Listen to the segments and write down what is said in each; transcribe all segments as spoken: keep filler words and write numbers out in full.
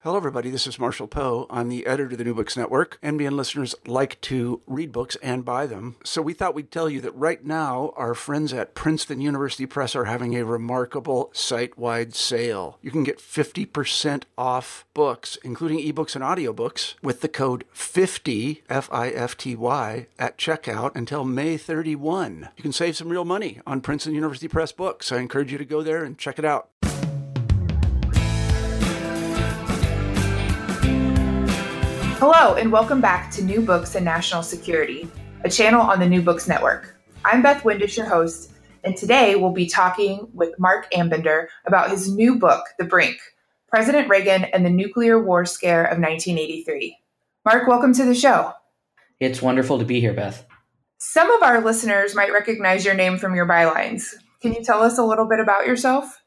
Hello, everybody. This is Marshall Poe. I'm the editor of the New Books Network. N B N listeners like to read books and buy them. So we thought we'd tell you that right now, our friends at Princeton University Press are having a remarkable site-wide sale. You can get fifty percent off books, including ebooks and audiobooks, with the code fifty, F I F T Y, at checkout until May thirty-first. You can save some real money on Princeton University Press books. I encourage you to go there and check it out. Hello, and welcome back to New Books and National Security, a channel on the New Books Network. I'm Beth Windisch, your host, and today we'll be talking with Mark Ambinder about his new book, The Brink, President Reagan and the Nuclear War Scare of nineteen eighty-three. Mark, welcome to the show. It's wonderful to be here, Beth. Some of our listeners might recognize your name from your bylines. Can you tell us a little bit about yourself?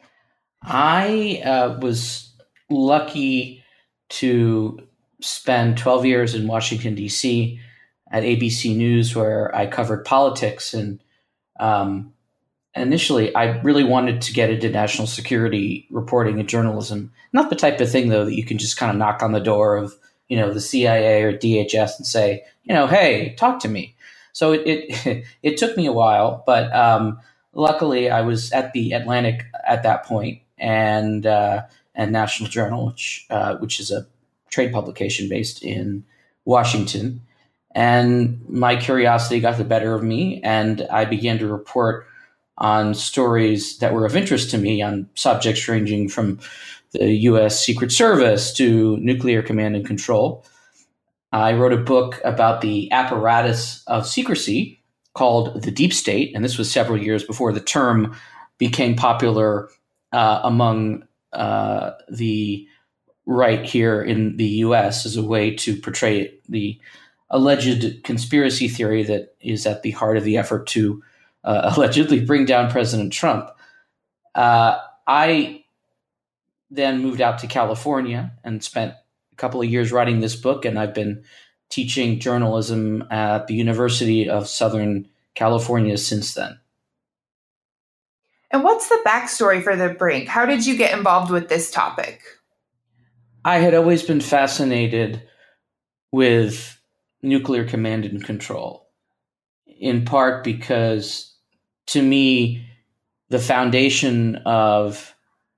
I uh, was lucky to spend twelve years in Washington, D C at A B C News, where I covered politics. And um, initially, I really wanted to get into national security reporting and journalism. Not the type of thing, though, that you can just kind of knock on the door of, you know, the C I A or D H S and say, you know, hey, talk to me. So it it, it took me a while, but um, luckily I was at the Atlantic at that point, and uh, and National Journal, which uh, which is a trade publication based in Washington. And my curiosity got the better of me, and I began to report on stories that were of interest to me on subjects ranging from the U S Secret Service to nuclear command and control. I wrote a book about the apparatus of secrecy called The Deep State, and this was several years before the term became popular uh, among uh, the right here in the U S as a way to portray the alleged conspiracy theory that is at the heart of the effort to uh, allegedly bring down President Trump. Uh, I then moved out to California and spent a couple of years writing this book, and I've been teaching journalism at the University of Southern California since then. And what's the backstory for The Brink? How did you get involved with this topic? I had always been fascinated with nuclear command and control, in part because, to me, the foundation of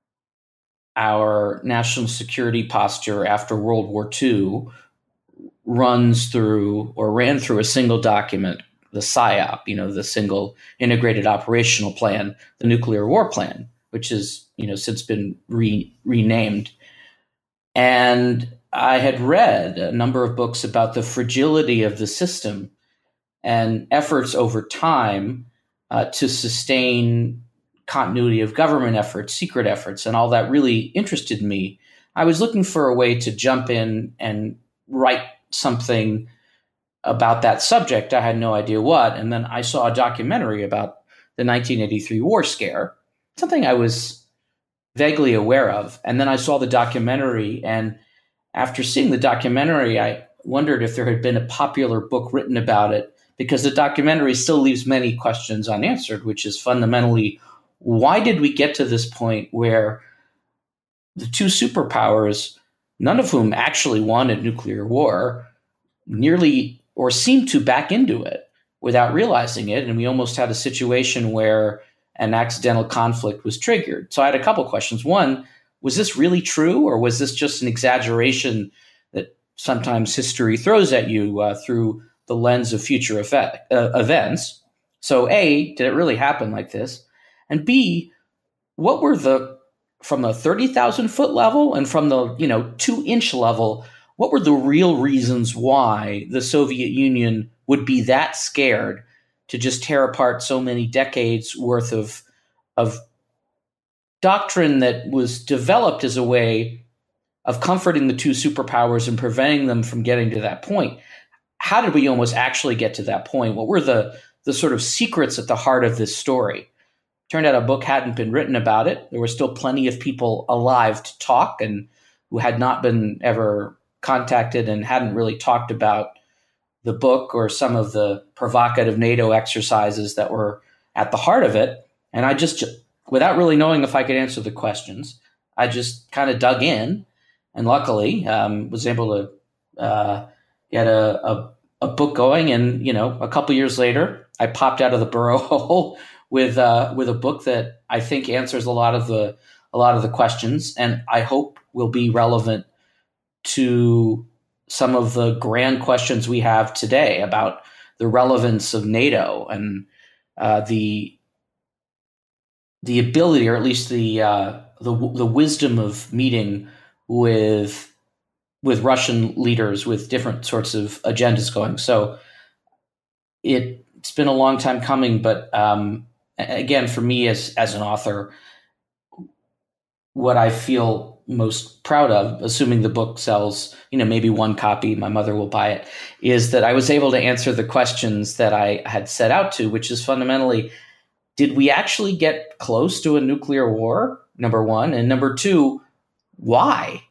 our national security posture after World War Two runs through or ran through a single document, the S I O P, you know, the Single Integrated Operational Plan, the Nuclear War Plan, which has, you know, since been re- renamed. And I had read a number of books about the fragility of the system and efforts over time uh, to sustain continuity of government efforts, secret efforts, and all that really interested me. I was looking for a way to jump in and write something about that subject. I had no idea what. And then I saw a documentary about the nineteen eighty-three war scare, something I was vaguely aware of. And then I saw the documentary, and after seeing the documentary, I wondered if there had been a popular book written about it, because the documentary still leaves many questions unanswered, which is fundamentally, why did we get to this point where the two superpowers, none of whom actually wanted nuclear war, nearly or seemed to back into it without realizing it? And we almost had a situation where an accidental conflict was triggered. So I had a couple questions. One, was this really true, or was this just an exaggeration that sometimes history throws at you uh, through the lens of future effect, uh, events? So A, did it really happen like this? And B, what were the, from the thirty thousand foot level and from the, you know, two inch level, what were the real reasons why the Soviet Union would be that scared to just tear apart so many decades worth of, of doctrine that was developed as a way of comforting the two superpowers and preventing them from getting to that point? How did we almost actually get to that point? What were the, the sort of secrets at the heart of this story? Turned out a book hadn't been written about it. There were still plenty of people alive to talk and who had not been ever contacted and hadn't really talked about the book or some of the provocative NATO exercises that were at the heart of it. And I just, without really knowing if I could answer the questions, I just kind of dug in and luckily um, was able to uh, get a, a a book going. And you know, a couple years later, I popped out of the burrow hole with uh, with a book that I think answers a lot of the a lot of the questions, and I hope will be relevant to some of the grand questions we have today about the relevance of NATO and uh, the the ability, or at least the uh, the the wisdom of meeting with with Russian leaders with different sorts of agendas going. So it, it's been a long time coming, but um, again, for me as as an author, what I feel most proud of, assuming the book sells, you know, maybe one copy, my mother will buy it, is that I was able to answer the questions that I had set out to, which is fundamentally, did we actually get close to a nuclear war? Number one. And number two, why?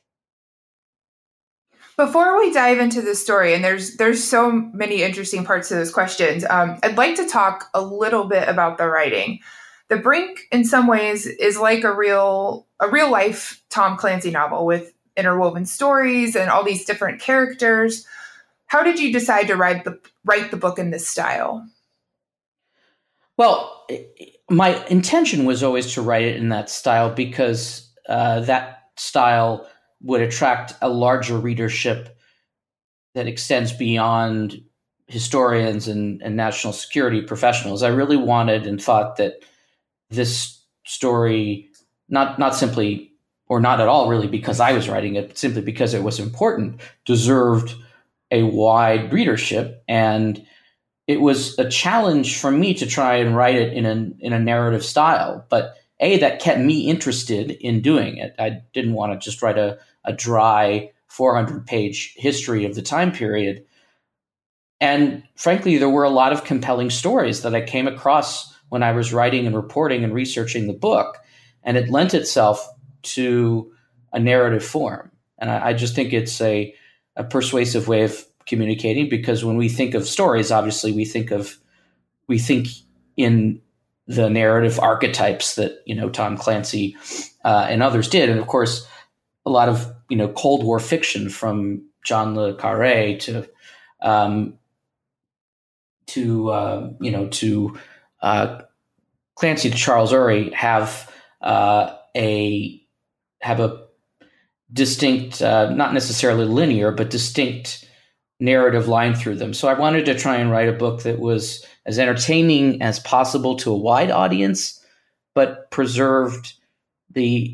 Before we dive into the story, and there's there's so many interesting parts to those questions, um, I'd like to talk a little bit about the writing. The Brink, in some ways, is like a real a real life Tom Clancy novel with interwoven stories and all these different characters. How did you decide to write the write the book in this style? Well, my intention was always to write it in that style because uh, that style would attract a larger readership that extends beyond historians and, and national security professionals. I really wanted and thought that this story, not not simply, or not at all really because I was writing it, but simply because it was important, deserved a wide readership. And it was a challenge for me to try and write it in a, in a narrative style. But A, that kept me interested in doing it. I didn't want to just write a, a dry four hundred page history of the time period. And frankly, there were a lot of compelling stories that I came across when I was writing and reporting and researching the book, and it lent itself to a narrative form. And I, I just think it's a, a persuasive way of communicating, because when we think of stories, obviously we think of, we think in the narrative archetypes that, you know, Tom Clancy uh, and others did. And of course, a lot of, you know, Cold War fiction from John le Carré to, um, to, uh, you know, to, Uh, Clancy to Charles Urey have uh, a have a distinct, uh, not necessarily linear, but distinct narrative line through them. So I wanted to try and write a book that was as entertaining as possible to a wide audience, but preserved the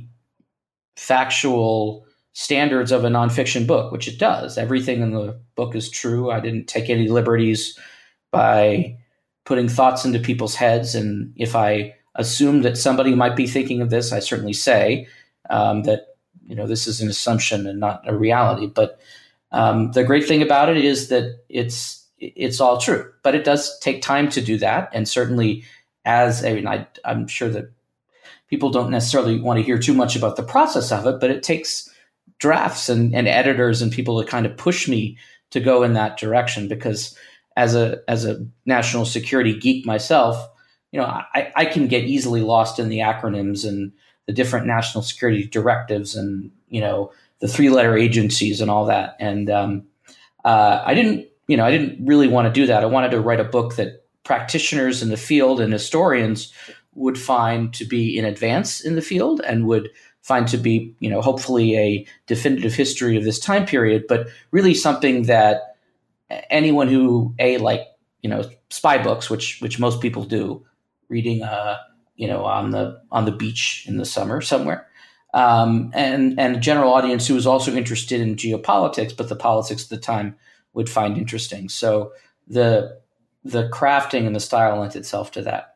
factual standards of a nonfiction book, which it does. Everything in the book is true. I didn't take any liberties by putting thoughts into people's heads. And if I assume that somebody might be thinking of this, I certainly say um, that, you know, this is an assumption and not a reality. But um, the great thing about it is that it's it's all true. But it does take time to do that. And certainly as a, and I, I'm sure that people don't necessarily want to hear too much about the process of it, but it takes drafts and, and editors and people to kind of push me to go in that direction, because as a as a national security geek myself, you know, I, I can get easily lost in the acronyms and the different national security directives and, you know, the three letter agencies and all that. And um, uh, I didn't, you know, I didn't really want to do that. I wanted to write a book that practitioners in the field and historians would find to be in advance in the field and would find to be, you know, hopefully a definitive history of this time period, but really something that anyone who a like, you know, spy books, which which most people do, reading, uh, you know, on the on the beach in the summer somewhere, um, and and a general audience who is also interested in geopolitics, but the politics of the time would find interesting. So the the crafting and the style lent itself to that.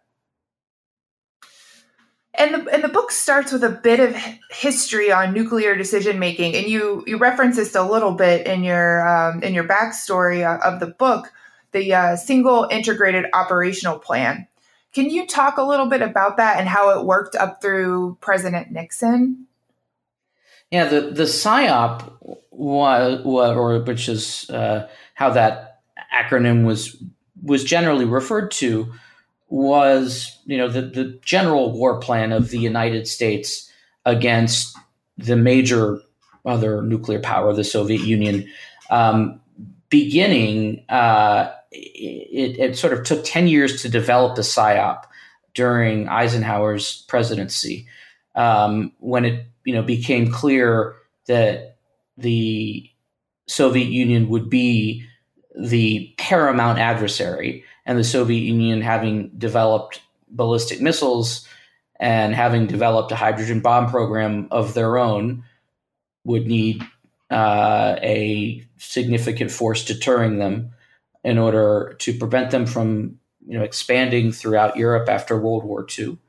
And the, and the book starts with a bit of history on nuclear decision making, and you you reference this a little bit in your um, in your backstory of the book, the uh, single integrated operational plan. Can you talk a little bit about that and how it worked up through President Nixon? Yeah, the the S I O P was, or which is uh, how that acronym was was generally referred to, was, you know, the, the general war plan of the United States against the major other nuclear power, the Soviet Union, um, beginning, uh, it, it sort of took ten years to develop the PSYOP during Eisenhower's presidency, um, when it you know became clear that the Soviet Union would be the paramount adversary, and the Soviet Union, having developed ballistic missiles and having developed a hydrogen bomb program of their own, would need uh, a significant force deterring them in order to prevent them from you know, expanding throughout Europe after World War Two.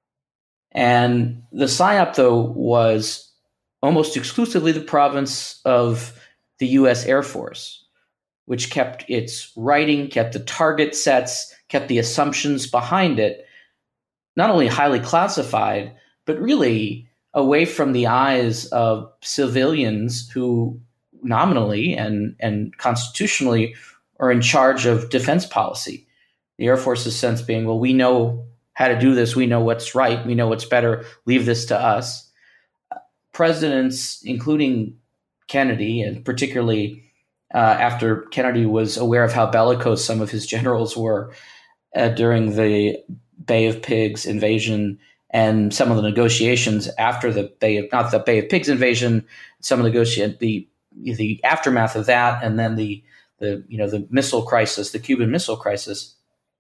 And the PSYOP, though, was almost exclusively the province of the U S Air Force, which kept its writing, kept the target sets, kept the assumptions behind it, not only highly classified, but really away from the eyes of civilians who nominally and, and constitutionally are in charge of defense policy. The Air Force's sense being, well, we know how to do this. We know what's right. We know what's better. Leave this to us. Presidents, including Kennedy, and particularly uh, after Kennedy was aware of how bellicose some of his generals were uh, during the Bay of Pigs invasion and some of the negotiations after the Bay of, not the Bay of Pigs invasion, some of the negotiate the the aftermath of that, and then the the you know the missile crisis, the Cuban Missile Crisis.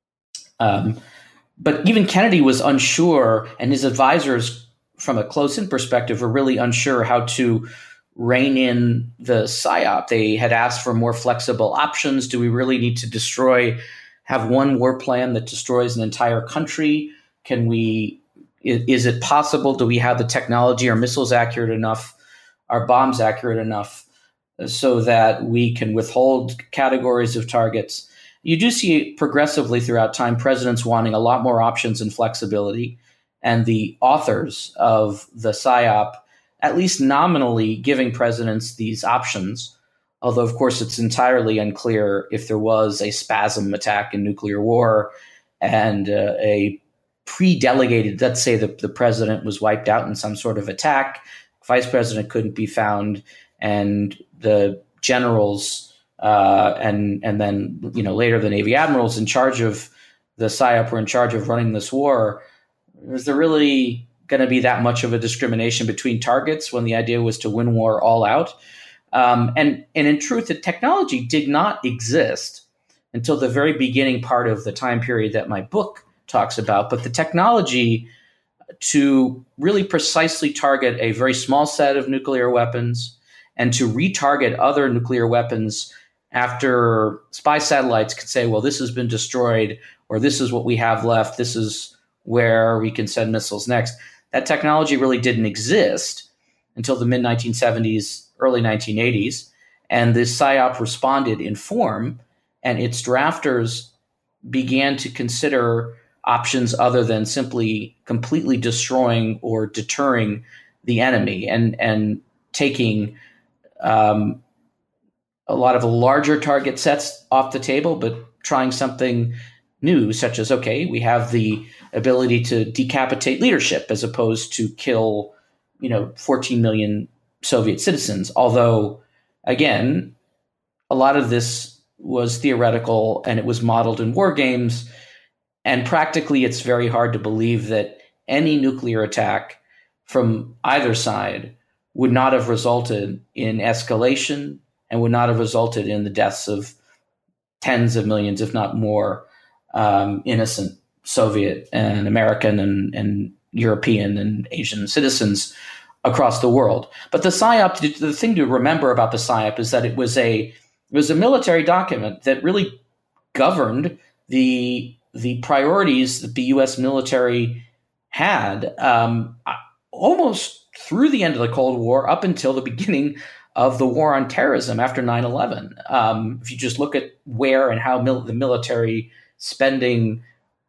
Um, but even Kennedy was unsure, and his advisors, from a close-in perspective, were really unsure how to rein in the PSYOP. They had asked for more flexible options. Do we really need to destroy, have one war plan that destroys an entire country? Can we, is, is it possible? Do we have the technology? Are missiles accurate enough? Are bombs accurate enough so that we can withhold categories of targets? You do see progressively throughout time presidents wanting a lot more options and flexibility, and the authors of the PSYOP at least nominally giving presidents these options, although, of course, it's entirely unclear if there was a spasm attack in nuclear war and uh, a pre-delegated, let's say the, the president was wiped out in some sort of attack, vice president couldn't be found, and the generals uh, and and then you know later the Navy admirals in charge of the PSYOP were in charge of running this war. Was there really going to be that much of a discrimination between targets when the idea was to win war all out? Um, and, and in truth, the technology did not exist until the very beginning part of the time period that my book talks about. But the technology to really precisely target a very small set of nuclear weapons and to retarget other nuclear weapons after spy satellites could say, well, this has been destroyed, or this is what we have left, this is where we can send missiles next. That technology really didn't exist until the mid nineteen seventies, early nineteen eighties. And the PSYOP responded in form, and its drafters began to consider options other than simply completely destroying or deterring the enemy and, and taking um, a lot of larger target sets off the table, but trying something new, such as, okay, we have the ability to decapitate leadership as opposed to kill, you know, fourteen million Soviet citizens. Although, again, a lot of this was theoretical and it was modeled in war games. And practically, it's very hard to believe that any nuclear attack from either side would not have resulted in escalation and would not have resulted in the deaths of tens of millions, if not more, um, innocent Soviet and American and, and European and Asian citizens across the world. But the PSYOP, the thing to remember about the PSYOP is that it was a it was a military document that really governed the the priorities that the U S military had um, almost through the end of the Cold War up until the beginning of the war on terrorism after nine eleven. Um, if you just look at where and how mil- the military spending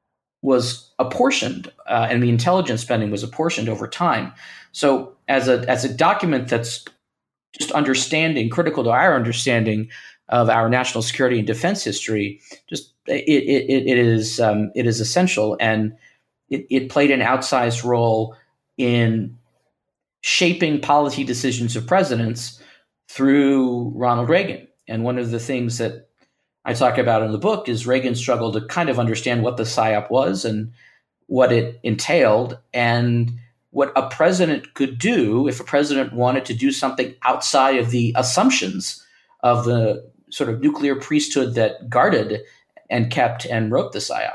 was apportioned uh, and the intelligence spending was apportioned over time. So as a as a document that's just understanding, critical to our understanding of our national security and defense history, just it it, it is um, it is essential, and it, it played an outsized role in shaping policy decisions of presidents through Ronald Reagan. And one of the things that I talk about in the book is Reagan struggled to kind of understand what the PSYOP was and what it entailed, and what a president could do if a president wanted to do something outside of the assumptions of the sort of nuclear priesthood that guarded and kept and wrote the PSYOP.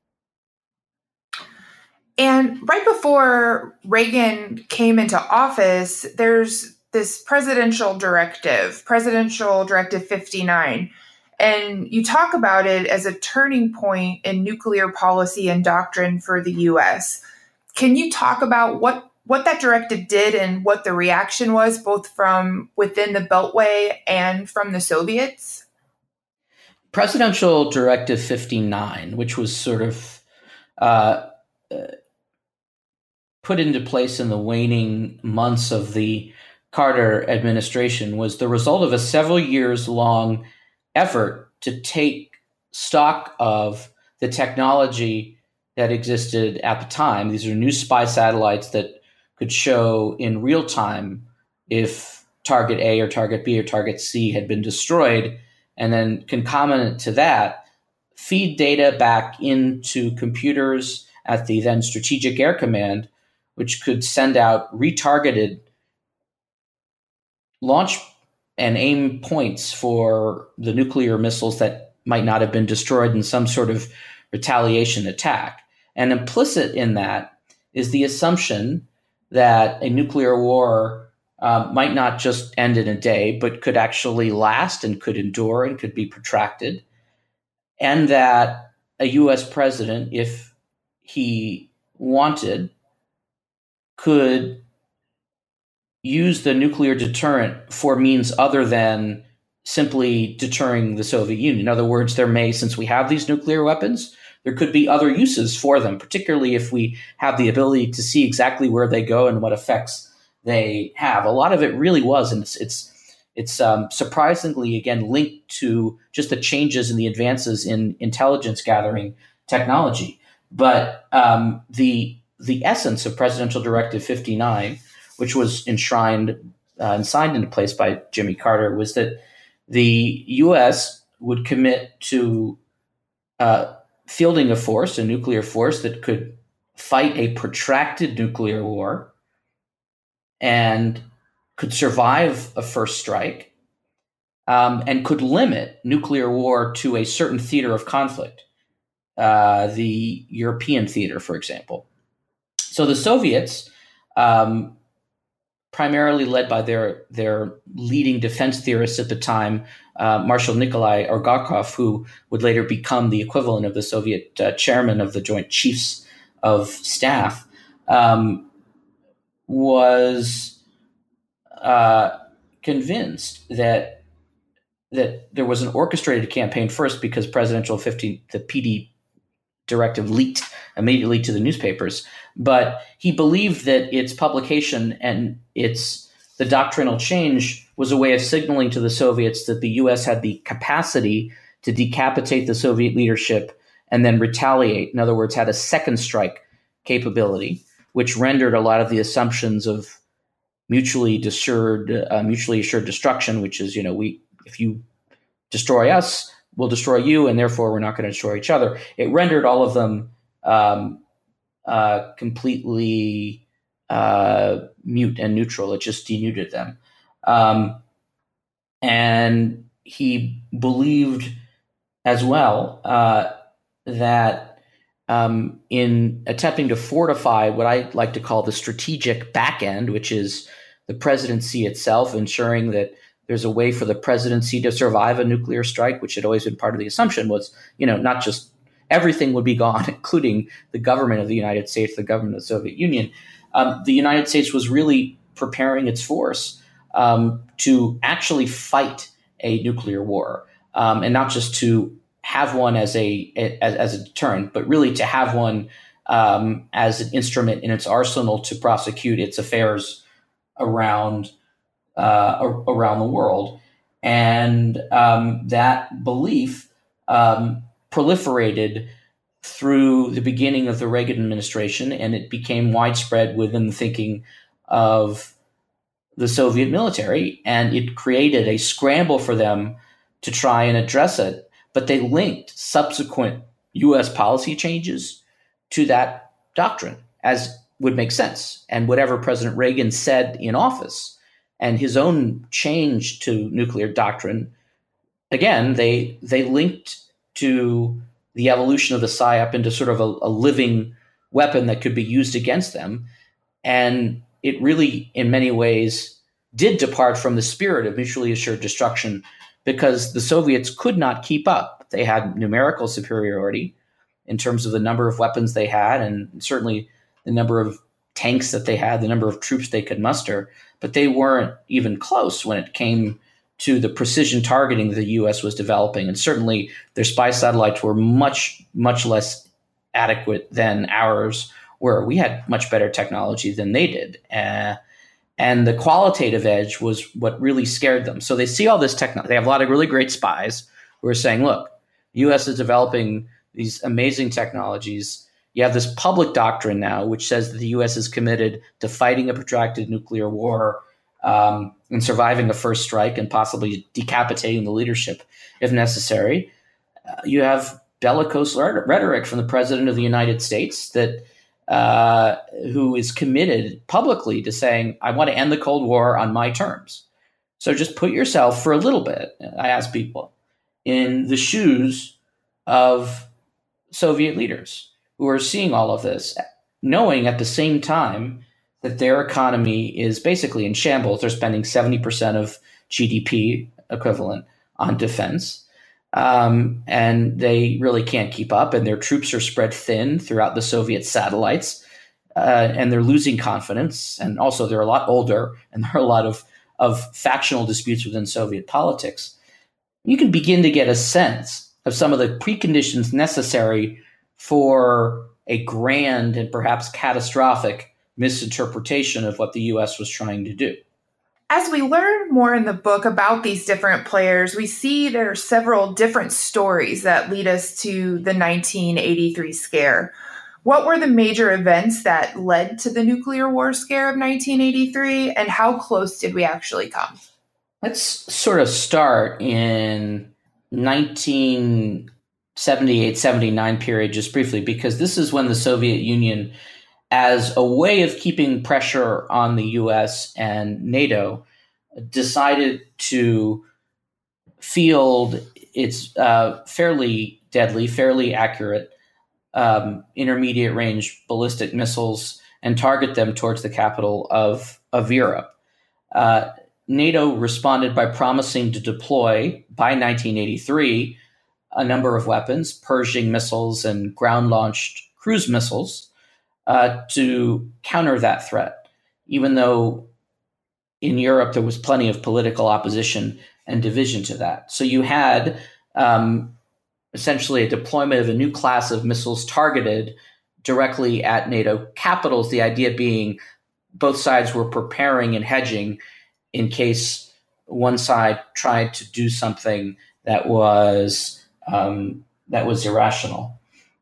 And right before Reagan came into office, there's this presidential directive, Presidential Directive fifty-nine. And you talk about it as a turning point in nuclear policy and doctrine for the U S. Can you talk about what, what that directive did and what the reaction was, both from within the Beltway and from the Soviets? Presidential Directive fifty-nine, which was sort of uh, uh, put into place in the waning months of the Carter administration, was the result of a several years long effort to take stock of the technology that existed at the time. These are new spy satellites that could show in real time if target A or target B or target C had been destroyed, and then concomitant to that, feed data back into computers at the then Strategic Air Command, which could send out retargeted launch and aim points for the nuclear missiles that might not have been destroyed in some sort of retaliation attack. And implicit in that is the assumption that a nuclear war uh, might not just end in a day, but could actually last and could endure and could be protracted. And that a U S president, if he wanted, could use the nuclear deterrent for means other than simply deterring the Soviet Union. In other words, there may, since we have these nuclear weapons, there could be other uses for them, particularly if we have the ability to see exactly where they go and what effects they have. A lot of it really was, and it's it's, it's um, surprisingly, again, linked to just the changes and the advances in intelligence gathering technology. But um, the the essence of Presidential Directive fifty-nine, which was enshrined uh, and signed into place by Jimmy Carter, was that the U S would commit to uh, fielding a force, a nuclear force that could fight a protracted nuclear war and could survive a first strike, um, and could limit nuclear war to a certain theater of conflict, uh, the European theater, for example. So the Soviets, um, primarily led by their their leading defense theorists at the time, uh, Marshal Nikolai Orgakov, who would later become the equivalent of the Soviet uh, chairman of the Joint Chiefs of Staff, um, was uh, convinced that that there was an orchestrated campaign, first because Presidential fifty, the P D directive leaked immediately to the newspapers, but he believed that its publication and its the doctrinal change was a way of signaling to the Soviets that the U S had the capacity to decapitate the Soviet leadership and then retaliate. In other words, had a second strike capability, which rendered a lot of the assumptions of mutually assured, uh, mutually assured destruction, which is, you know, we if you destroy us, we'll destroy you, and therefore we're not going to destroy each other. It rendered all of them um, uh, completely uh, mute and neutral. It just denuded them. Um, and he believed as well uh, that um, in attempting to fortify what I like to call the strategic back end, which is the presidency itself, ensuring that there's a way for the presidency to survive a nuclear strike, which had always been part of the assumption was, you know, not just everything would be gone, including the government of the United States, the government of the Soviet Union. Um, the United States was really preparing its force um, to actually fight a nuclear war, um, and not just to have one as a as, as a deterrent, but really to have one um, as an instrument in its arsenal to prosecute its affairs around uh, around the world. And um, that belief um, proliferated through the beginning of the Reagan administration, and it became widespread within the thinking of the Soviet military, and it created a scramble for them to try and address it. But they linked subsequent U S policy changes to that doctrine, as would make sense. And whatever President Reagan said in office and his own change to nuclear doctrine, again, they they linked to the evolution of the PSYOP into sort of a, a living weapon that could be used against them. And it really, in many ways, did depart from the spirit of mutually assured destruction, because the Soviets could not keep up. They had numerical superiority in terms of the number of weapons they had, and certainly the number of tanks that they had, the number of troops they could muster, but they weren't even close when it came to the precision targeting the U S was developing. And certainly their spy satellites were much, much less adequate than ours were. We had much better technology than they did. Uh, and the qualitative edge was what really scared them. So they see all this technology. They have a lot of really great spies who are saying, look, the U S is developing these amazing technologies. You have this public doctrine now, which says that the U S is committed to fighting a protracted nuclear war um, and surviving a first strike and possibly decapitating the leadership if necessary. Uh, you have bellicose rhetoric from the president of the United States that uh, who is committed publicly to saying, I want to end the Cold War on my terms. So just put yourself for a little bit, I ask people, in the shoes of Soviet leaders who are seeing all of this, knowing at the same time that their economy is basically in shambles. They're spending seventy percent of G D P equivalent on defense, um, and they really can't keep up, and their troops are spread thin throughout the Soviet satellites, uh, and they're losing confidence. And also they're a lot older, and there are a lot of, of factional disputes within Soviet politics. You can begin to get a sense of some of the preconditions necessary for a grand and perhaps catastrophic misinterpretation of what the U S was trying to do. As we learn more in the book about these different players, we see there are several different stories that lead us to the nineteen eighty-three scare. What were the major events that led to the nuclear war scare of nineteen eighty-three, and how close did we actually come? Let's sort of start in nineteen seventy-eight seventy-nine period just briefly, because this is when the Soviet Union, as a way of keeping pressure on the U S and NATO, decided to field its uh, fairly deadly, fairly accurate um, intermediate range ballistic missiles and target them towards the capital of, of Europe. Uh, NATO responded by promising to deploy, by nineteen eighty-three, a number of weapons, Pershing missiles and ground-launched cruise missiles, uh, to counter that threat, even though in Europe there was plenty of political opposition and division to that. So you had um, essentially a deployment of a new class of missiles targeted directly at NATO capitals, the idea being both sides were preparing and hedging in case one side tried to do something that was um, that was irrational.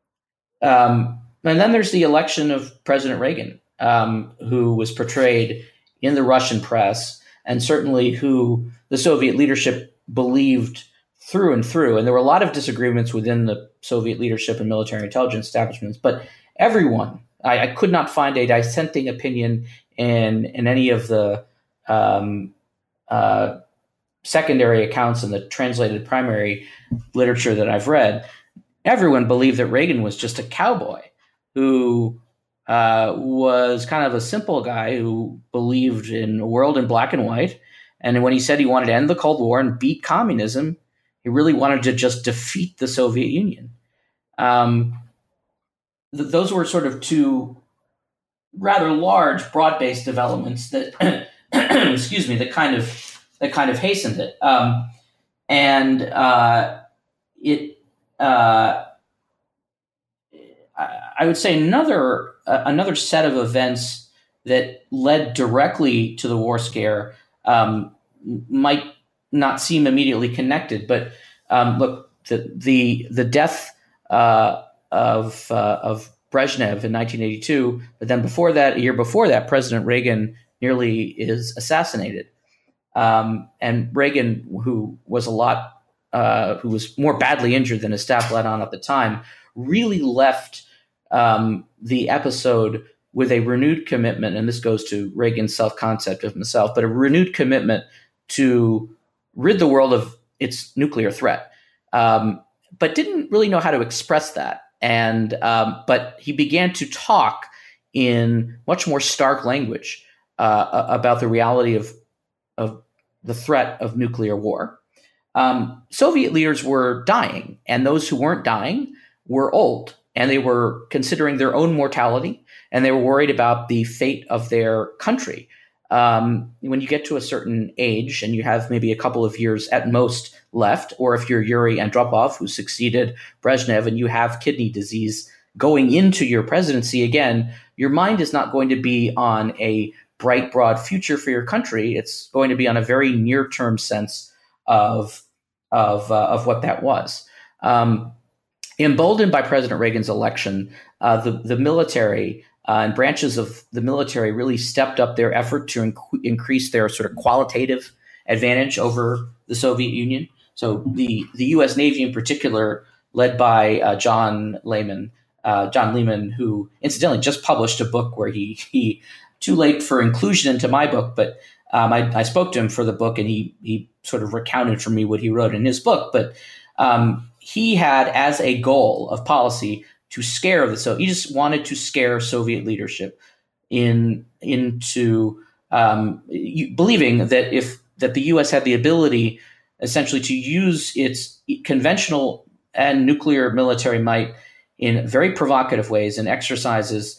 Um, and then there's the election of President Reagan, um, who was portrayed in the Russian press, and certainly who the Soviet leadership believed through and through. And there were a lot of disagreements within the Soviet leadership and military intelligence establishments, but everyone, I, I could not find a dissenting opinion in, in any of the um, uh, secondary accounts in the translated primary literature that I've read. Everyone believed that Reagan was just a cowboy who uh, was kind of a simple guy who believed in a world in black and white. And when he said he wanted to end the Cold War and beat communism, he really wanted to just defeat the Soviet Union. Um, th- those were sort of two rather large, broad-based developments that, excuse me, that kind of that kind of hastened it. Um, and uh, it. Uh, I would say another uh, another set of events that led directly to the war scare um, might not seem immediately connected, but um, look, the the the death uh, of uh, of Brezhnev in nineteen eighty-two, but then before that, a year before that, President Reagan nearly is assassinated. Um, and Reagan, who was a lot, uh, who was more badly injured than his staff let on at the time, really left um, the episode with a renewed commitment, and this goes to Reagan's self-concept of himself, but a renewed commitment to rid the world of its nuclear threat, um, but didn't really know how to express that. And um, but he began to talk in much more stark language uh, about the reality of of the threat of nuclear war. Um, Soviet leaders were dying, and those who weren't dying were old, and they were considering their own mortality, and they were worried about the fate of their country. Um, when you get to a certain age and you have maybe a couple of years at most left, or if you're Yuri Andropov, who succeeded Brezhnev, and you have kidney disease going into your presidency again, your mind is not going to be on a bright, broad future for your country. It's going to be on a very near-term sense of of uh, of what that was. Um, emboldened by President Reagan's election, uh, the the military uh, and branches of the military really stepped up their effort to inc- increase their sort of qualitative advantage over the Soviet Union. So the the U S Navy in particular, led by uh, John Lehman, uh, John Lehman, who incidentally just published a book where he he too late for inclusion into my book, but um, I, I spoke to him for the book, and he he sort of recounted for me what he wrote in his book. But um, he had as a goal of policy to scare the Soviet. He just wanted to scare Soviet leadership in into um, believing that if that the U S had the ability essentially to use its conventional and nuclear military might in very provocative ways and exercises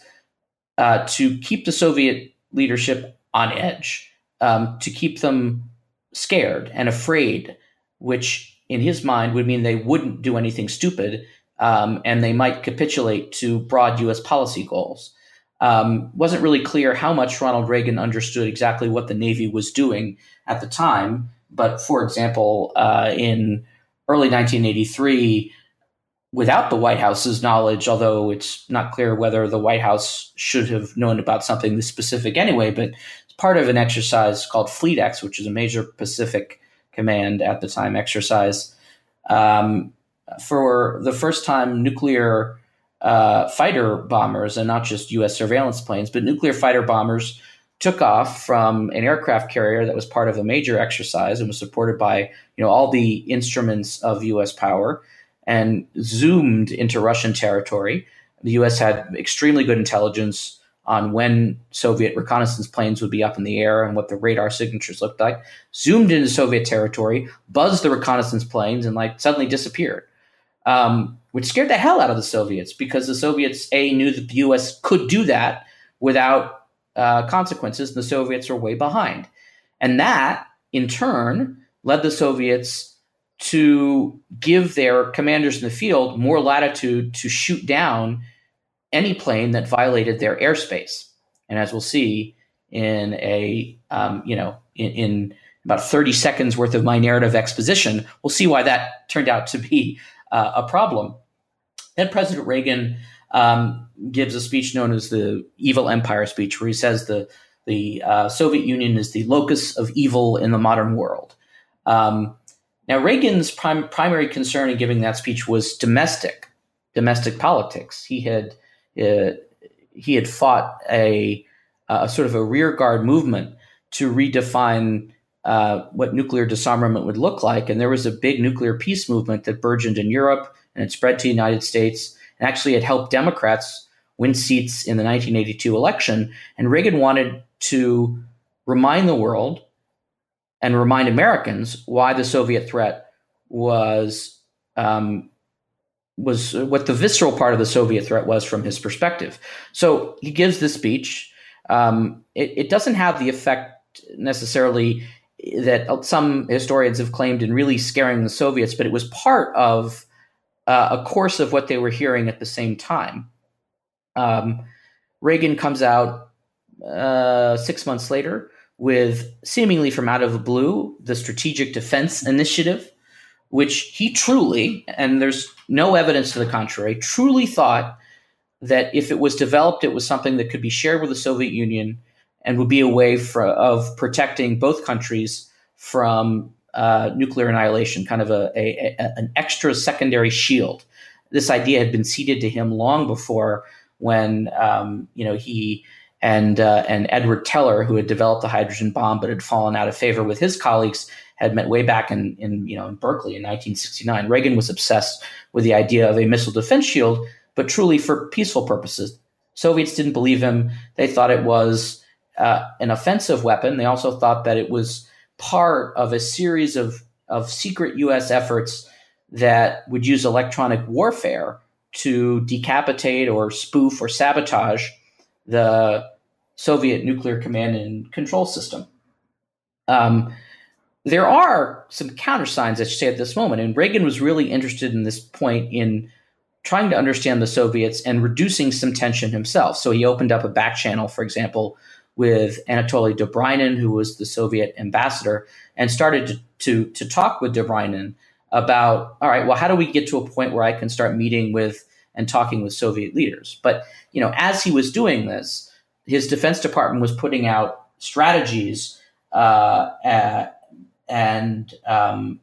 uh, to keep the Soviet leadership on edge, um, to keep them scared and afraid, which in his mind would mean they wouldn't do anything stupid, um, and they might capitulate to broad U S policy goals. Um, wasn't really clear how much Ronald Reagan understood exactly what the Navy was doing at the time. But for example, uh, in early nineteen eighty-three, without the White House's knowledge, although it's not clear whether the White House should have known about something this specific anyway, but it's part of an exercise called Fleet X, which is a major Pacific Command at the time exercise. Um, for the first time, nuclear uh, fighter bombers, and not just U S surveillance planes, but nuclear fighter bombers took off from an aircraft carrier that was part of a major exercise and was supported by, you know, all the instruments of U S power, and zoomed into Russian territory. The U S had extremely good intelligence on when Soviet reconnaissance planes would be up in the air and what the radar signatures looked like, zoomed into Soviet territory, buzzed the reconnaissance planes, and like suddenly disappeared, um, which scared the hell out of the Soviets, because the Soviets, A, knew that the U S could do that without uh, consequences, and the Soviets were way behind. And that, in turn, led the Soviets to give their commanders in the field more latitude to shoot down any plane that violated their airspace. And as we'll see in a, um, you know, in, in about thirty seconds worth of my narrative exposition, we'll see why that turned out to be uh, a problem. Then President Reagan um, gives a speech known as the Evil Empire speech, where he says the, the uh, Soviet Union is the locus of evil in the modern world. Um, Now, Reagan's prim- primary concern in giving that speech was domestic, domestic politics. He had uh, he had fought a, a sort of a rearguard movement to redefine uh, what nuclear disarmament would look like, and there was a big nuclear peace movement that burgeoned in Europe and it spread to the United States, and actually it helped Democrats win seats in the nineteen eighty-two election. And Reagan wanted to remind the world and remind Americans why the Soviet threat was um, was what the visceral part of the Soviet threat was from his perspective. So he gives this speech. Um, it, it doesn't have the effect necessarily that some historians have claimed in really scaring the Soviets, but it was part of uh, a course of what they were hearing at the same time. Um, Reagan comes out uh, six months later with, seemingly from out of the blue, the Strategic Defense Initiative, which he truly, and there's no evidence to the contrary, truly thought that if it was developed, it was something that could be shared with the Soviet Union and would be a way for, of protecting both countries from uh, nuclear annihilation, kind of a, a, a an extra secondary shield. This idea had been seeded to him long before, when um, you know he and uh, and Edward Teller, who had developed the hydrogen bomb but had fallen out of favor with his colleagues, had met way back in, in you know in Berkeley in nineteen sixty-nine. Reagan was obsessed with the idea of a missile defense shield, but truly for peaceful purposes. Soviets didn't believe him. They thought it was uh, an offensive weapon. They also thought that it was part of a series of, of secret U S efforts that would use electronic warfare to decapitate or spoof or sabotage the Soviet nuclear command and control system. Um, there are some countersigns, I should say, at this moment, and Reagan was really interested in this point in trying to understand the Soviets and reducing some tension himself. So he opened up a back channel, for example, with Anatoly Dobrynin, who was the Soviet ambassador, and started to, to, to talk with Dobrynin about, all right, well, how do we get to a point where I can start meeting with and talking with Soviet leaders? But, you know, as he was doing this, his Defense Department was putting out strategies uh, uh, and um,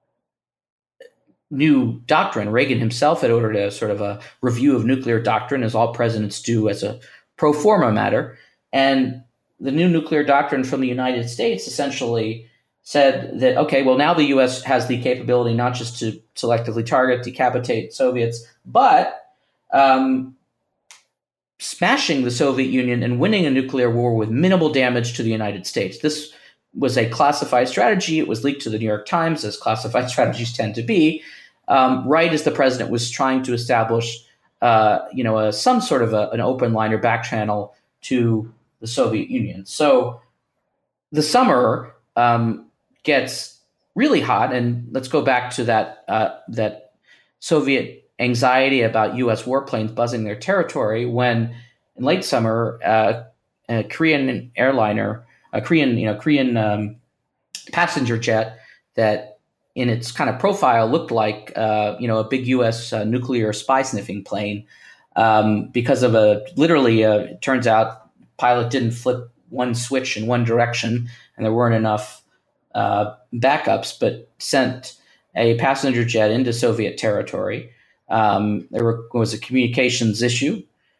new doctrine. Reagan himself had ordered a sort of a review of nuclear doctrine, as all presidents do as a pro forma matter. And the new nuclear doctrine from the United States essentially said that, okay, well, now the U S has the capability not just to selectively target, decapitate Soviets, but um, smashing the Soviet Union and winning a nuclear war with minimal damage to the United States. This was a classified strategy. It was leaked to the New York Times, as classified strategies tend to be, um, right as the president was trying to establish, uh, you know, a, some sort of a, an open line or back channel to the Soviet Union. So the summer um, gets really hot, and let's go back to that uh, that Soviet anxiety about U S warplanes buzzing their territory. When in late summer, uh, a Korean airliner, a Korean you know Korean um, passenger jet that in its kind of profile looked like uh, you know a big U S uh, nuclear spy sniffing plane, um, because of a literally uh, it turns out pilot didn't flip one switch in one direction, and there weren't enough uh, backups, but sent a passenger jet into Soviet territory. Um, there were, was a communications issue,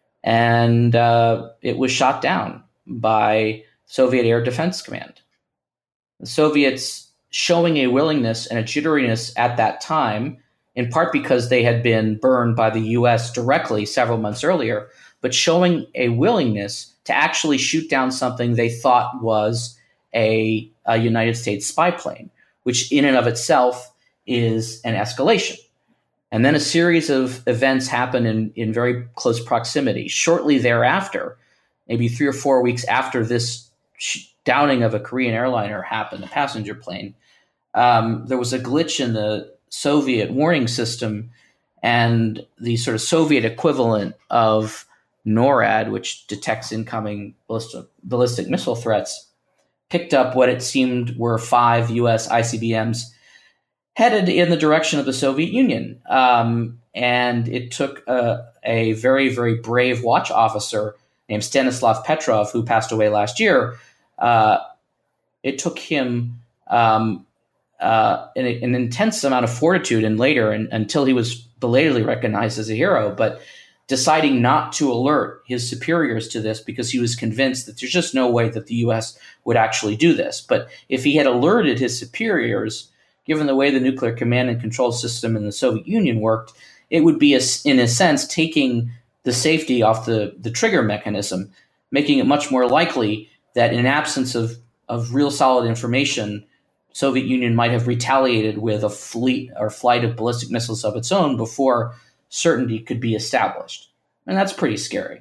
and uh, it was shot down by Soviet Air Defense Command. The Soviets showing a willingness and a jitteriness at that time, in part because they had been burned by the U S directly several months earlier, but showing a willingness to actually shoot down something they thought was a, a United States spy plane, which in and of itself is an escalation. And then a series of events happen in, in very close proximity. Shortly thereafter, maybe three or four weeks after this sh- downing of a Korean airliner happened, a passenger plane, um, there was a glitch in the Soviet warning system, and the sort of Soviet equivalent of NORAD, which detects incoming ballistic, ballistic missile threats, picked up what it seemed were five U S I C B Ms headed in the direction of the Soviet Union. Um, and it took a, a very, very brave watch officer named Stanislav Petrov, who passed away last year. Uh, it took him um, uh, an, an intense amount of fortitude, and later, and, until he was belatedly recognized as a hero, but deciding not to alert his superiors to this because he was convinced that there's just no way that the U S would actually do this. But if he had alerted his superiors, given the way the nuclear command and control system in the Soviet Union worked, it would be, a, in a sense, taking the safety off the, the trigger mechanism, making it much more likely that in absence of, of real solid information, Soviet Union might have retaliated with a fleet or flight of ballistic missiles of its own before certainty could be established. And that's pretty scary.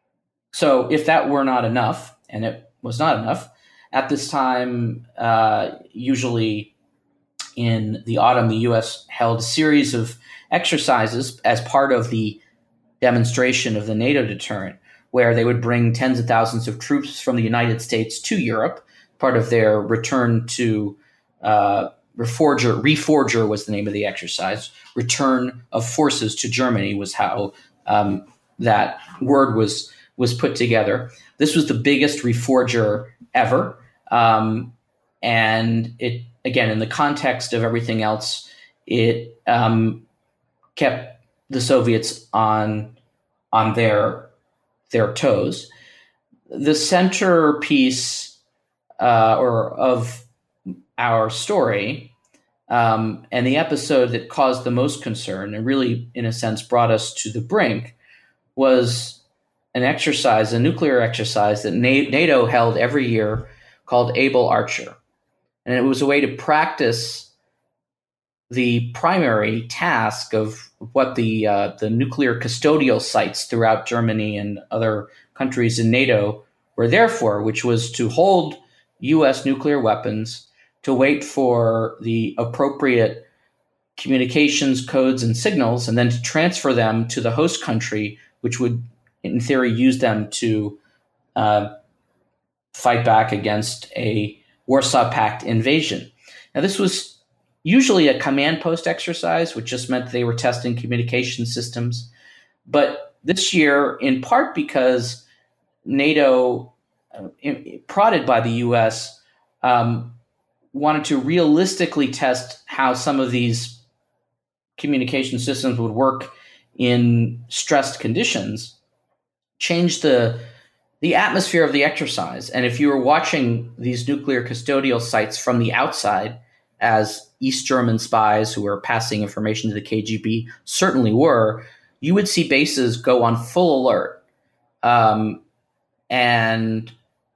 So if that were not enough, and it was not enough, at this time, uh, usually in the autumn, the U S held a series of exercises as part of the demonstration of the NATO deterrent, where they would bring tens of thousands of troops from the United States to Europe, part of their return to uh, Reforger, Reforger was the name of the exercise. Return of forces to Germany was how um, that word was was put together. This was the biggest reforger ever. Um, and it, again, in the context of everything else, it um, kept the Soviets on, on their, their toes. The centerpiece uh, or of our story um, and the episode that caused the most concern and really, in a sense, brought us to the brink was an exercise, a nuclear exercise that NATO held every year called Able Archer. And it was a way to practice the primary task of what the uh, the nuclear custodial sites throughout Germany and other countries in NATO were there for, which was to hold U S nuclear weapons, to wait for the appropriate communications codes and signals, and then to transfer them to the host country, which would, in theory, use them to uh, fight back against a Warsaw Pact invasion. Now, this was usually a command post exercise, which just meant they were testing communication systems. But this year, in part because NATO, uh, prodded by the U S, um, wanted to realistically test how some of these communication systems would work in stressed conditions, changed the the atmosphere of the exercise. And if you were watching these nuclear custodial sites from the outside, as East German spies who were passing information to the K G B certainly were, you would see bases go on full alert. Um, and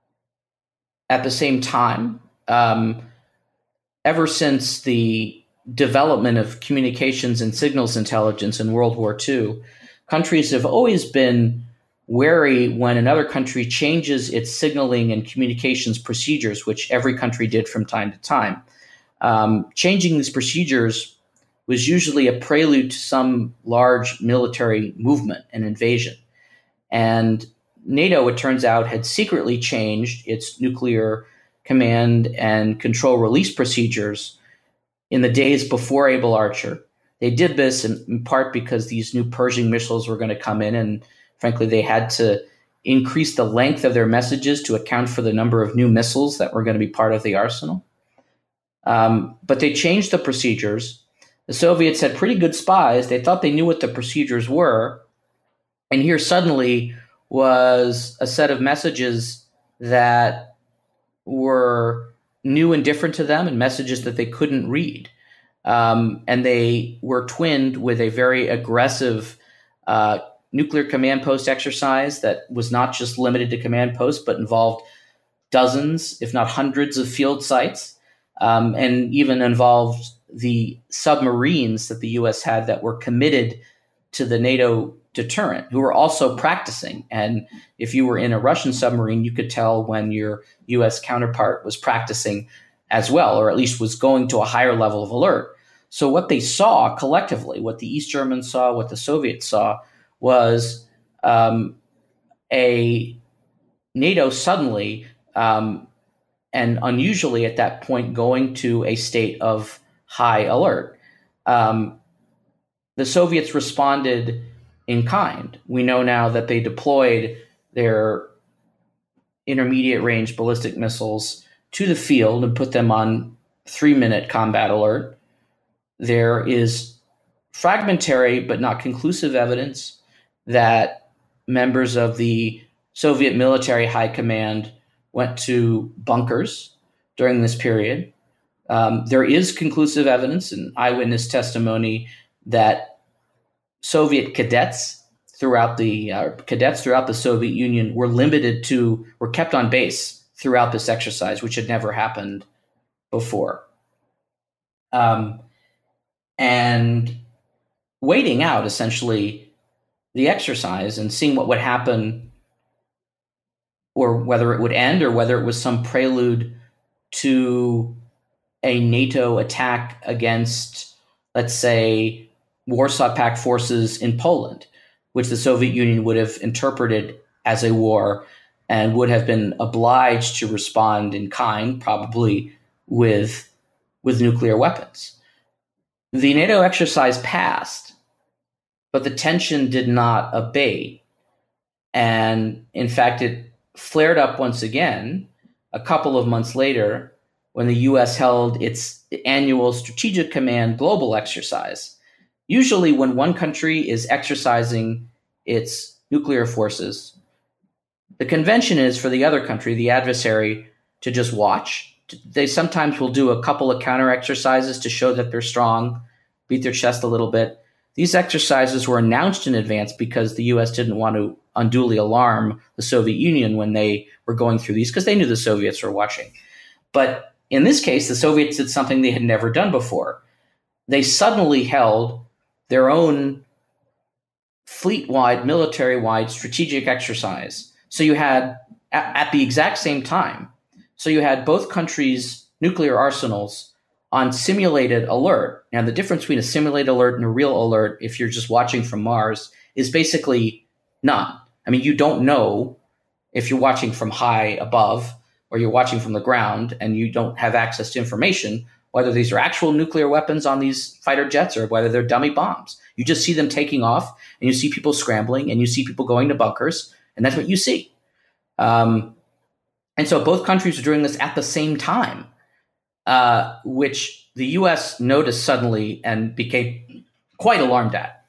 at the same time, um, ever since the development of communications and signals intelligence in World War Two, countries have always been wary when another country changes its signaling and communications procedures, which every country did from time to time. Um, changing these procedures was usually a prelude to some large military movement and invasion. And NATO, it turns out, had secretly changed its nuclear command and control release procedures in the days before Able Archer. They did this in, in part because these new Pershing missiles were going to come in, and frankly, they had to increase the length of their messages to account for the number of new missiles that were going to be part of the arsenal. Um, but they changed the procedures. The Soviets had pretty good spies. They thought they knew what the procedures were. And here suddenly was a set of messages that were new and different to them, and messages that they couldn't read. Um, and they were twinned with a very aggressive uh, nuclear command post exercise that was not just limited to command posts, but involved dozens, if not hundreds, of field sites, um, and even involved the submarines that the U S had that were committed to the NATO deterrent, who were also practicing. And if you were in a Russian submarine, you could tell when your U S counterpart was practicing as well, or at least was going to a higher level of alert. So what they saw collectively, what the East Germans saw, what the Soviets saw, was um, a NATO suddenly um, and unusually at that point going to a state of high alert. Um, the Soviets responded in kind. We know now that they deployed their intermediate range ballistic missiles to the field and put them on three-minute combat alert. There is fragmentary but not conclusive evidence that members of the Soviet military high command went to bunkers during this period. Um, there is conclusive evidence and eyewitness testimony that Soviet cadets throughout the uh, cadets throughout the Soviet Union were limited to, were kept on base throughout this exercise, which had never happened before. Um, and waiting out essentially the exercise and seeing what would happen, or whether it would end, or whether it was some prelude to a NATO attack against, let's say, Warsaw Pact forces in Poland, which the Soviet Union would have interpreted as a war and would have been obliged to respond in kind, probably with, with nuclear weapons. The NATO exercise passed, but the tension did not abate. And in fact, it flared up once again a couple of months later when the U S held its annual Strategic Command Global exercise. Usually when one country is exercising its nuclear forces, the convention is for the other country, the adversary, to just watch. They sometimes will do a couple of counter exercises to show that they're strong, beat their chest a little bit. These exercises were announced in advance because the U S didn't want to unduly alarm the Soviet Union when they were going through these, because they knew the Soviets were watching. But in this case, the Soviets did something they had never done before. They suddenly held their own fleet-wide, military-wide strategic exercise. So you had, at, at the exact same time, so you had both countries' nuclear arsenals on simulated alert. Now, the difference between a simulated alert and a real alert, if you're just watching from Mars, is basically none. I mean, you don't know if you're watching from high above or you're watching from the ground and you don't have access to information, whether these are actual nuclear weapons on these fighter jets or whether they're dummy bombs. You just see them taking off and you see people scrambling and you see people going to bunkers, and that's what you see. Um, and so both countries are doing this at the same time, uh, which the U S noticed suddenly and became quite alarmed at.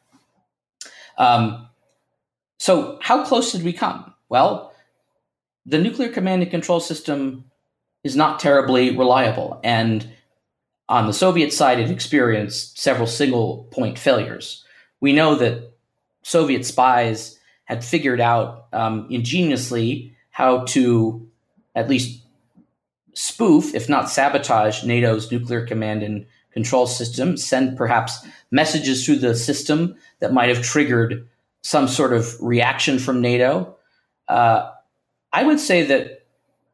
Um, so how close did we come? Well, the nuclear command and control system is not terribly reliable. And on the Soviet side, it experienced several single point failures. We know that Soviet spies had figured out um, ingeniously how to at least spoof, if not sabotage, NATO's nuclear command and control system, send perhaps messages through the system that might have triggered some sort of reaction from NATO. Uh, I would say that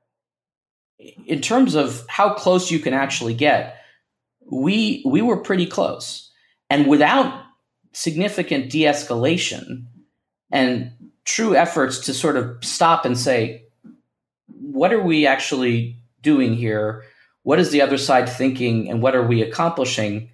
in terms of how close you can actually get, we we were pretty close. And without significant de-escalation and true efforts to sort of stop and say, what are we actually doing here? What is the other side thinking? And what are we accomplishing?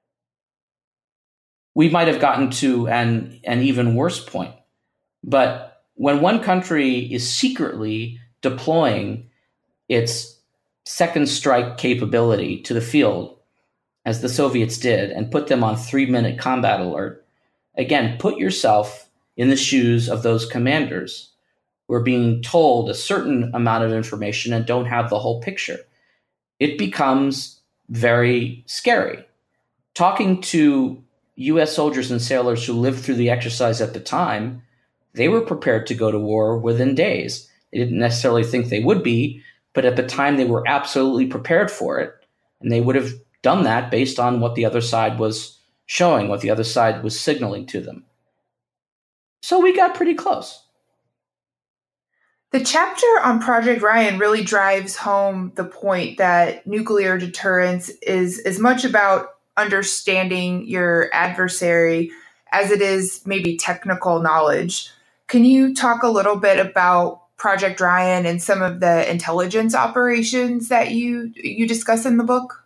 We might have gotten to an, an even worse point. But when one country is secretly deploying its second strike capability to the field, as the Soviets did, and put them on three-minute combat alert, again, put yourself in the shoes of those commanders who are being told a certain amount of information and don't have the whole picture. It becomes very scary. Talking to U S soldiers and sailors who lived through the exercise at the time, they were prepared to go to war within days. They didn't necessarily think they would be, but at the time they were absolutely prepared for it. And they would have done that based on what the other side was showing, what the other side was signaling to them. So we got pretty close. The chapter on Project Ryan really drives home the point that nuclear deterrence is as much about understanding your adversary as it is maybe technical knowledge. Can you talk a little bit about Project Ryan and some of the intelligence operations that you you discuss in the book?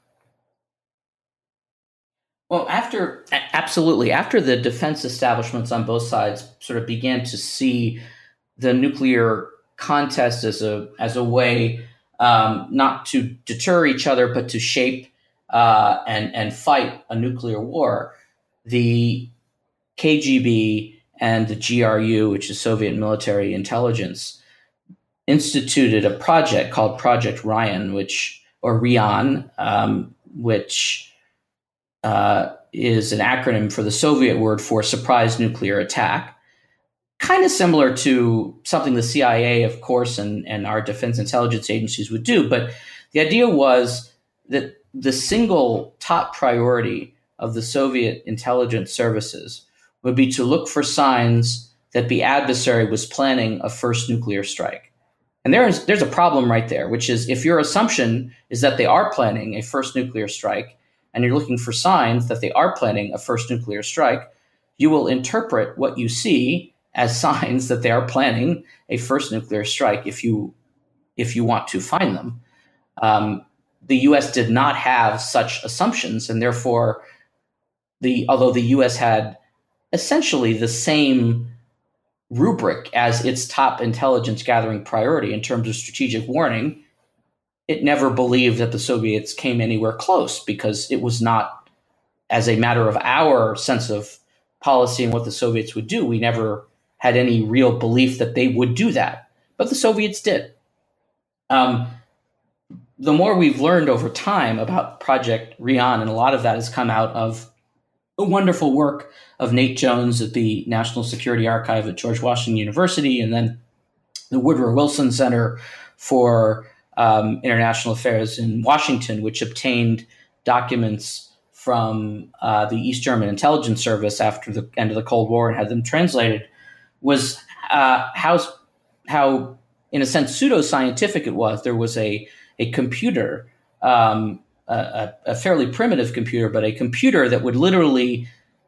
Well, after absolutely, after the defense establishments on both sides sort of began to see the nuclear contest as a as a way um, not to deter each other, but to shape uh, and and fight a nuclear war, the K G B and the G R U, which is Soviet Military Intelligence, instituted a project called Project Ryan, which or Ryan, um, which Uh, is an acronym for the Soviet word for surprise nuclear attack. Kind of similar to something the C I A, of course, and, and our defense intelligence agencies would do. But the idea was that the single top priority of the Soviet intelligence services would be to look for signs that the adversary was planning a first nuclear strike. And there's, there's a problem right there, which is if your assumption is that they are planning a first nuclear strike, and you're looking for signs that they are planning a first nuclear strike, you will interpret what you see as signs that they are planning a first nuclear strike if you if you want to find them. Um, the U S did not have such assumptions, and therefore, the although the U S had essentially the same rubric as its top intelligence gathering priority in terms of strategic warning, it never believed that the Soviets came anywhere close because it was not, as a matter of our sense of policy and what the Soviets would do, we never had any real belief that they would do that. But the Soviets did. Um, the more we've learned over time about Project Rian, and a lot of that has come out of the wonderful work of Nate Jones at the National Security Archive at George Washington University, and then the Woodrow Wilson Center for um, International Affairs in Washington, which obtained documents from uh, the East German Intelligence Service after the end of the Cold War and had them translated, was uh, how, how, in a sense, pseudoscientific it was. There was a, a computer, um, a, a fairly primitive computer, but a computer that would literally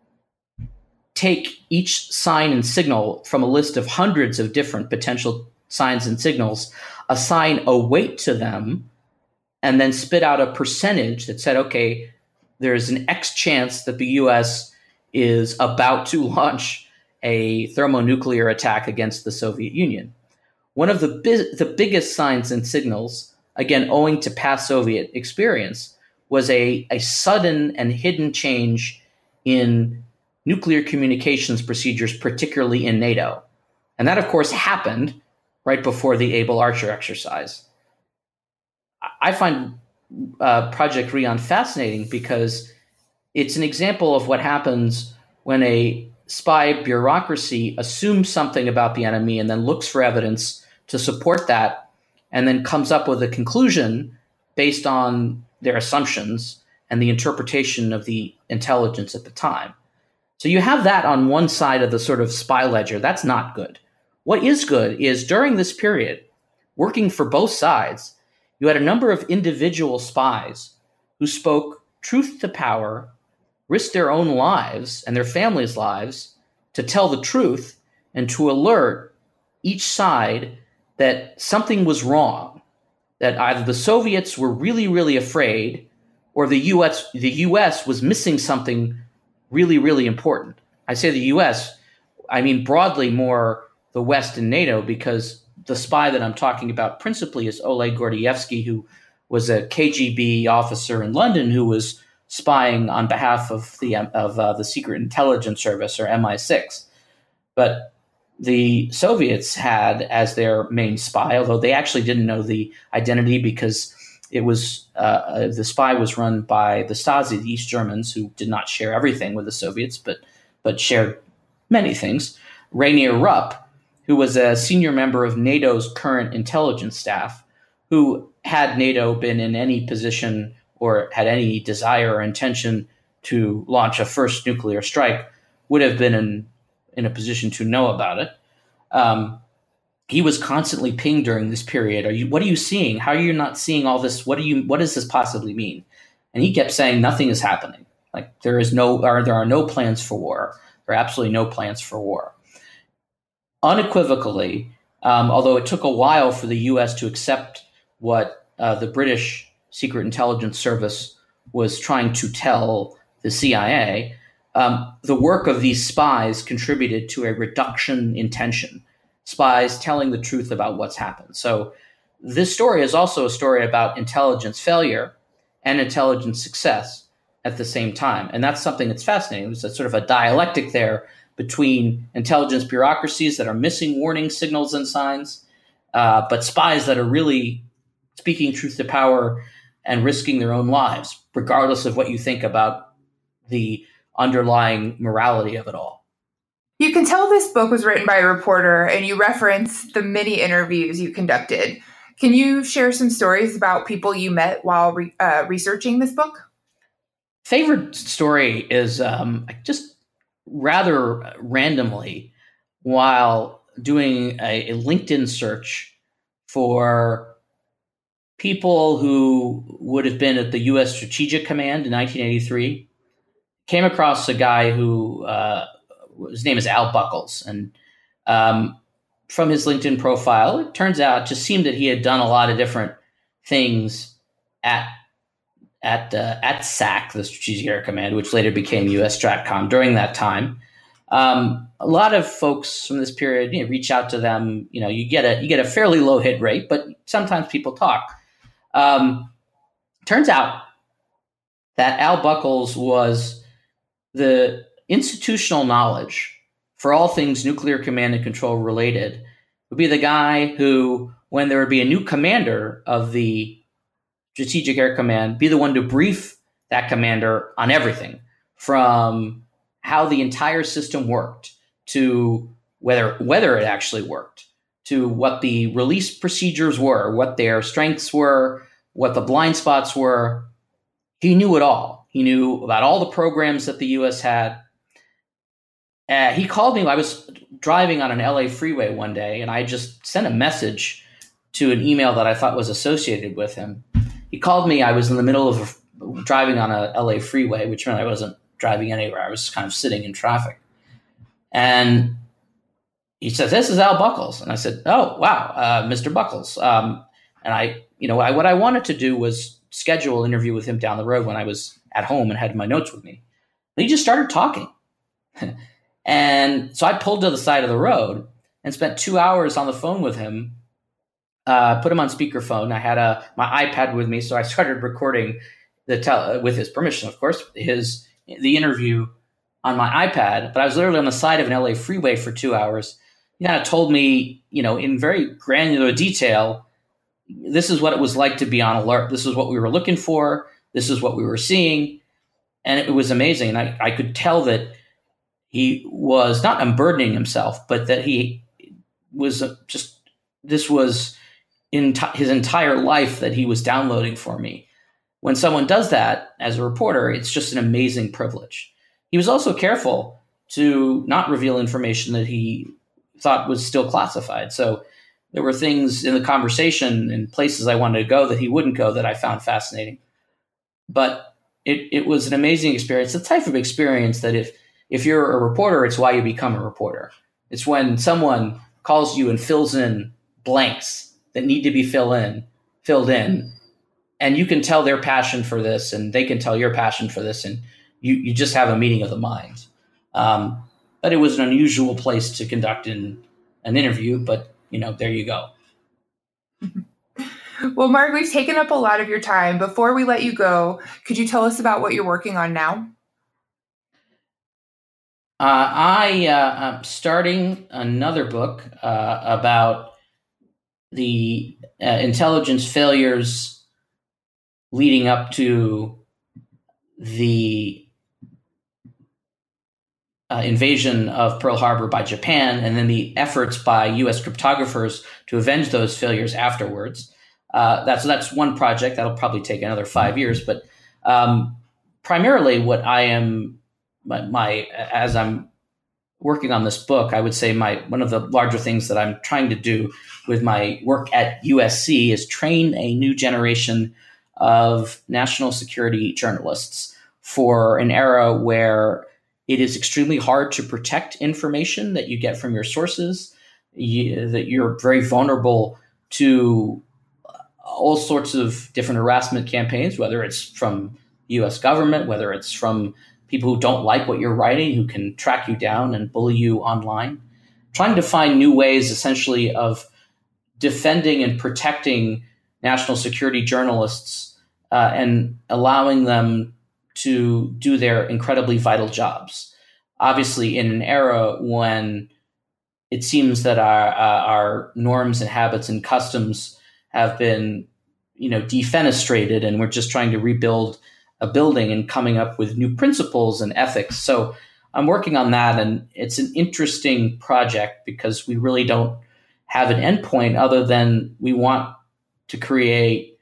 take each sign and signal from a list of hundreds of different potential signs and signals, assign a weight to them, and then spit out a percentage that said, okay, there's an X chance that the U S is about to launch a thermonuclear attack against the Soviet Union. One of the, bi- the biggest signs and signals, again, owing to past Soviet experience, was a, a sudden and hidden change in nuclear communications procedures, particularly in NATO. And that, of course, happened right before the Able Archer exercise. I find uh, Project Rian fascinating because it's an example of what happens when a spy bureaucracy assumes something about the enemy and then looks for evidence to support that, and then comes up with a conclusion based on their assumptions and the interpretation of the intelligence at the time. So you have that on one side of the sort of spy ledger. That's not good. What is good is during this period, working for both sides, you had a number of individual spies who spoke truth to power, risked their own lives and their families' lives to tell the truth and to alert each side that something was wrong, that either the Soviets were really, really afraid or the U S the U S was missing something really, really important. I say the U S, I mean broadly more the West and NATO, because the spy that I'm talking about principally is Oleg Gordievsky, who was a K G B officer in London who was spying on behalf of the of uh, the Secret Intelligence Service, or M I six. But the Soviets had as their main spy, although they actually didn't know the identity because it was uh, the spy was run by the Stasi, the East Germans, who did not share everything with the Soviets, but but shared many things. Rainier Rupp, who was a senior member of NATO's current intelligence staff, who, had NATO been in any position or had any desire or intention to launch a first nuclear strike, would have been in, in a position to know about it. Um, he was constantly pinged during this period. Are you? What are you seeing? How are you not seeing all this? What do you? What does this possibly mean? And he kept saying nothing is happening. Like there is no, or there are no plans for war. There are absolutely no plans for war. Unequivocally, um, although it took a while for the U S to accept what uh, the British Secret Intelligence Service was trying to tell the C I A, um, the work of these spies contributed to a reduction in tension. Spies telling the truth about what's happened. So this story is also a story about intelligence failure and intelligence success at the same time. And that's something that's fascinating. There's a sort of a dialectic there between intelligence bureaucracies that are missing warning signals and signs, uh, but spies that are really speaking truth to power and risking their own lives, regardless of what you think about the underlying morality of it all. You can tell this book was written by a reporter, and you reference the many interviews you conducted. Can you share some stories about people you met while re- uh, researching this book? Favorite story is um, just rather randomly, while doing a, a LinkedIn search for people who would have been at the U S Strategic Command in nineteen eighty-three, came across a guy who, uh, his name is Al Buckles. And um, from his LinkedIn profile, it turns out, it just seemed that he had done a lot of different things at at uh, at S A C, the Strategic Air Command, which later became U S Stratcom during that time. Um, a lot of folks from this period, you know, reach out to them. You know, you get a you get a fairly low hit rate, but sometimes people talk. Um, turns out that Al Buckles was the institutional knowledge for all things nuclear command and control related. Would be the guy who, when there would be a new commander of the Strategic Air Command, be the one to brief that commander on everything from how the entire system worked to whether whether it actually worked, to what the release procedures were, what their strengths were, what the blind spots were. He knew it all. He knew about all the programs that the U S had. Uh, he called me. I was driving on an L A freeway one day, and I just sent a message to an email that I thought was associated with him. He called me. I was in the middle of driving on a L A freeway, which meant I wasn't driving anywhere. I was kind of sitting in traffic. And he said, "This is Al Buckles." And I said, "Oh, wow, uh, Mister Buckles." Um, and I, you know, I, what I wanted to do was schedule an interview with him down the road when I was at home and had my notes with me. And he just started talking. And so I pulled to the side of the road and spent two hours on the phone with him, uh, put him on speakerphone. I had a my iPad with me, so I started recording the tel- with his permission, of course, his the interview on my iPad. But I was literally on the side of an L A freeway for two hours. He kind of told me, you know, in very granular detail, this is what it was like to be on alert. This is what we were looking for. This is what we were seeing. And it was amazing. And I, I could tell that he was not unburdening himself, but that he was just, this was in t- his entire life that he was downloading for me. When someone does that as a reporter, it's just an amazing privilege. He was also careful to not reveal information that he thought was still classified. So there were things in the conversation and places I wanted to go that he wouldn't go that I found fascinating. But it, it was an amazing experience, the type of experience that if if you're a reporter, it's why you become a reporter. It's when someone calls you and fills in blanks that need to be fill in, filled in, and you can tell their passion for this, and they can tell your passion for this, and you, you just have a meeting of the minds. Um, but it was an unusual place to conduct in an interview, but you know, there you go. Well, Mark, we've taken up a lot of your time. Before we let you go, could you tell us about what you're working on now? Uh, I uh, am starting another book uh, about the uh, intelligence failures leading up to the uh, invasion of Pearl Harbor by Japan, and then the efforts by U S cryptographers to avenge those failures afterwards. Uh, that's that's one project that'll probably take another five years, but um, primarily what I am my, my as I'm working on this book, I would say my one of the larger things that I'm trying to do with my work at U S C is train a new generation of national security journalists for an era where it is extremely hard to protect information that you get from your sources, you, that you're very vulnerable to all sorts of different harassment campaigns, whether it's from the U S government, whether it's from people who don't like what you're writing, who can track you down and bully you online. Trying to find new ways, essentially, of defending and protecting national security journalists uh, and allowing them to do their incredibly vital jobs. Obviously, in an era when it seems that our, uh, our norms and habits and customs have been, you know, defenestrated, and we're just trying to rebuild a building and coming up with new principles and ethics. So I'm working on that, and it's an interesting project because we really don't have an endpoint other than we want to create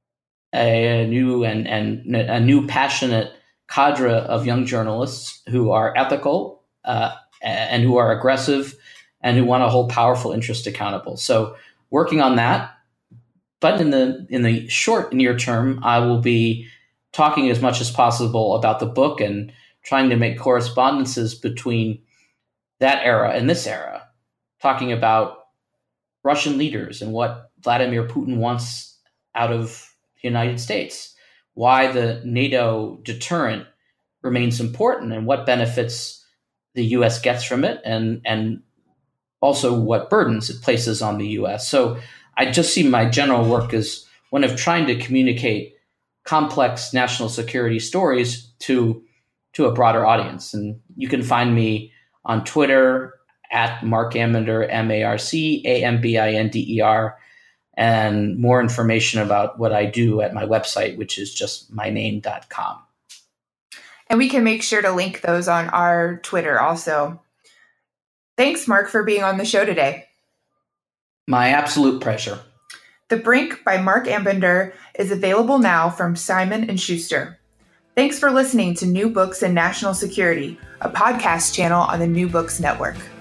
a new and, and a new passionate cadre of young journalists who are ethical uh, and who are aggressive and who want to hold powerful interests accountable. So working on that. But in the in the short near term, I will be talking as much as possible about the book and trying to make correspondences between that era and this era, talking about Russian leaders and what Vladimir Putin wants out of the United States, why the NATO deterrent remains important, and what benefits the U S gets from it and, and also what burdens it places on the U S. So I just see my general work as one of trying to communicate complex national security stories to, to a broader audience. And you can find me on Twitter at Marc Ambinder, M A R C A M B I N D E R, and more information about what I do at my website, which is just my name dot com. And we can make sure to link those on our Twitter also. Thanks, Marc, for being on the show today. My absolute pleasure. The Brink by Marc Ambinder is available now from Simon and Schuster. Thanks for listening to New Books in National Security, a podcast channel on the New Books Network.